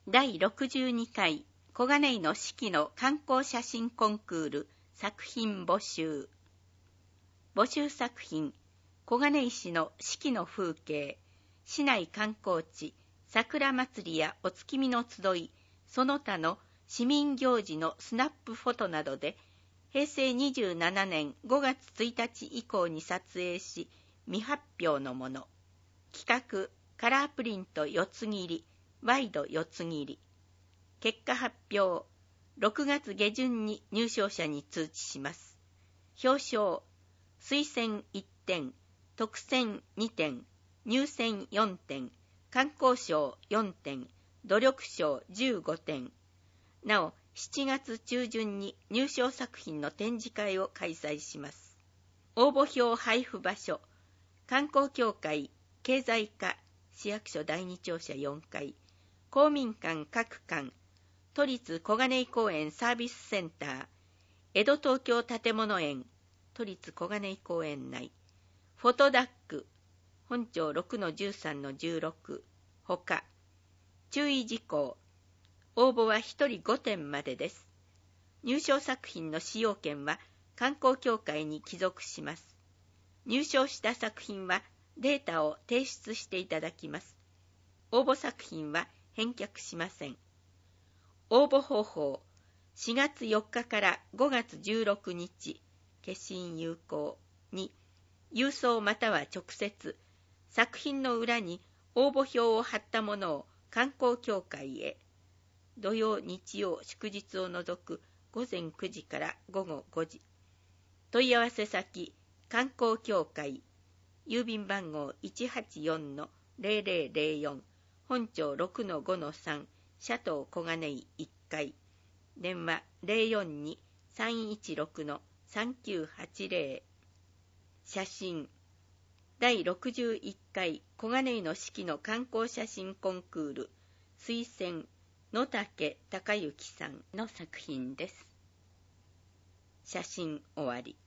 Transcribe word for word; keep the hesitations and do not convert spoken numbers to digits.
だいろくじゅうにかい小金井の四季の観光写真コンクール作品募集。募集作品、小金井市の四季の風景、市内観光地、桜祭りやお月見の集い、その他の市民行事のスナップフォトなどで、へいせいにじゅうななねんごがつついたち以降に撮影し、未発表のもの。企画、カラープリントよつ切り、ワイドよつ切り。結果発表、ろくがつげじゅんに入賞者に通知します。表彰、推薦いってん、特選にてん、入選よんてん、観光賞よんてん、努力賞じゅうごてん。なお、しちがつちゅうじゅんに入賞作品の展示会を開催します。応募票配布場所、観光協会経済課市役所だいに庁舎よんかい、公民館各館、都立小金井公園サービスセンター、江戸東京建物園、都立小金井公園内、フォトダック、本町 ろくのじゅうさんのじゅうろく、ほか。注意事項、応募はひとりごてんまでです。入賞作品の使用権は観光協会に帰属します。入賞した作品はデータを提出していただきます。応募作品は返却しません。応募方法、しがつよっかからごがつじゅうろくにち、消印有効に、郵送または直接、作品の裏に応募票を貼ったものを観光協会へ、土曜、日曜、祝日を除くごぜんくじからごごごじ。問い合わせ先、観光協会、郵便番号 いちはちよんのぜろぜろぜろよん、本町 ろくのごのさん、シャトー小金井いっかい、電話 ゼロよんに さんいちろくのさんきゅうはちぜろ。写真、だいろくじゅういっかい小金井の四季の観光写真コンクール推薦野竹隆之さんの作品です。写真終わり。